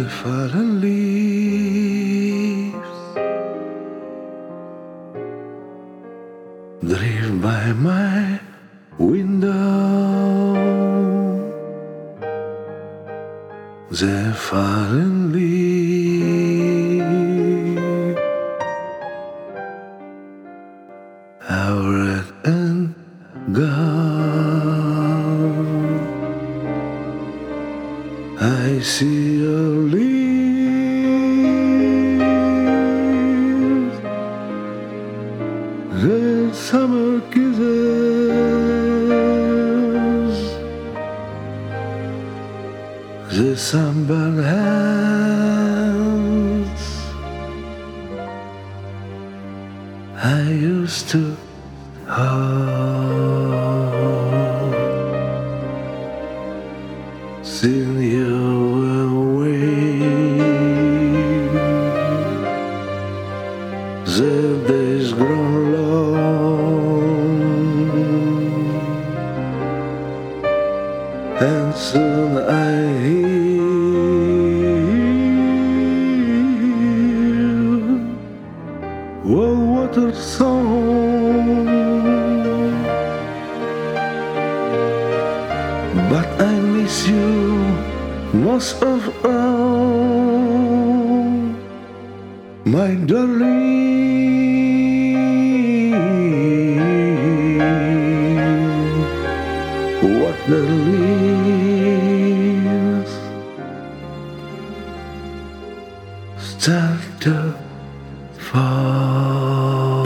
fallen leaves drift by my window. The fallen leaves are red and gone. I see your leaves, the summer kisses, the sunburned hands I used to hold. Seen you away, the days grown long, and soon I hear a water song. But I miss you most of all, my darling. What the leaves start to fall.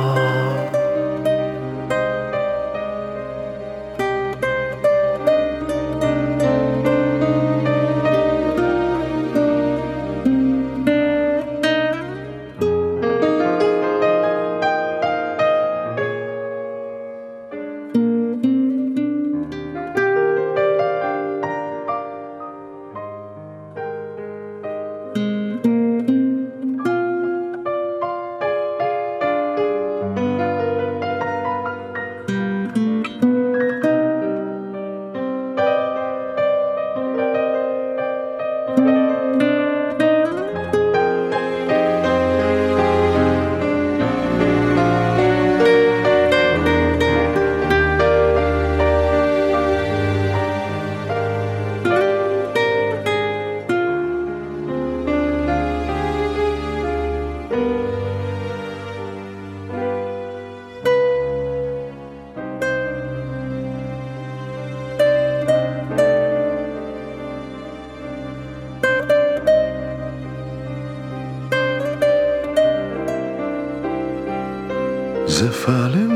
The fallen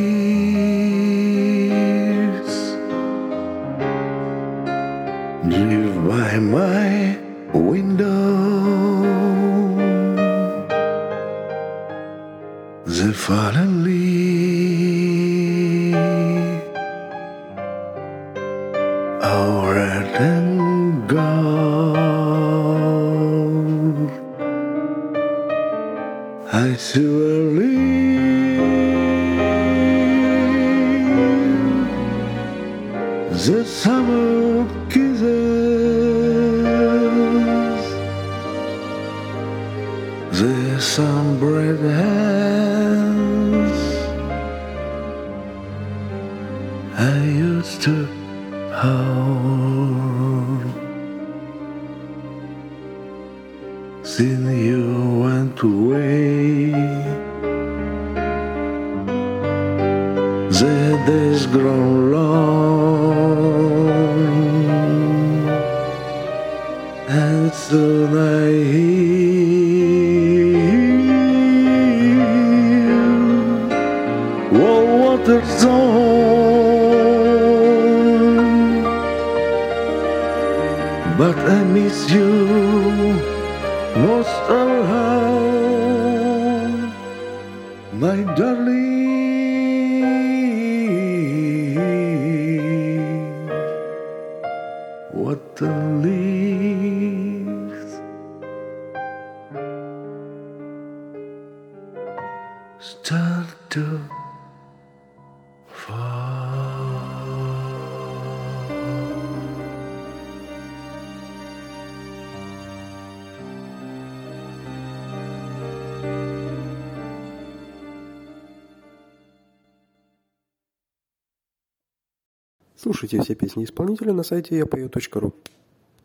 leaves drift by my window. The fallen leaves are red and gold. I see a leaf, the summer kisses, the sunburned hands I used to hold. Since you went away, the days grown long, and soon I hear a water song. But I miss you most of all, my darling. What the leaves start to fall. Слушайте все песни исполнителя на сайте yapeo.ru.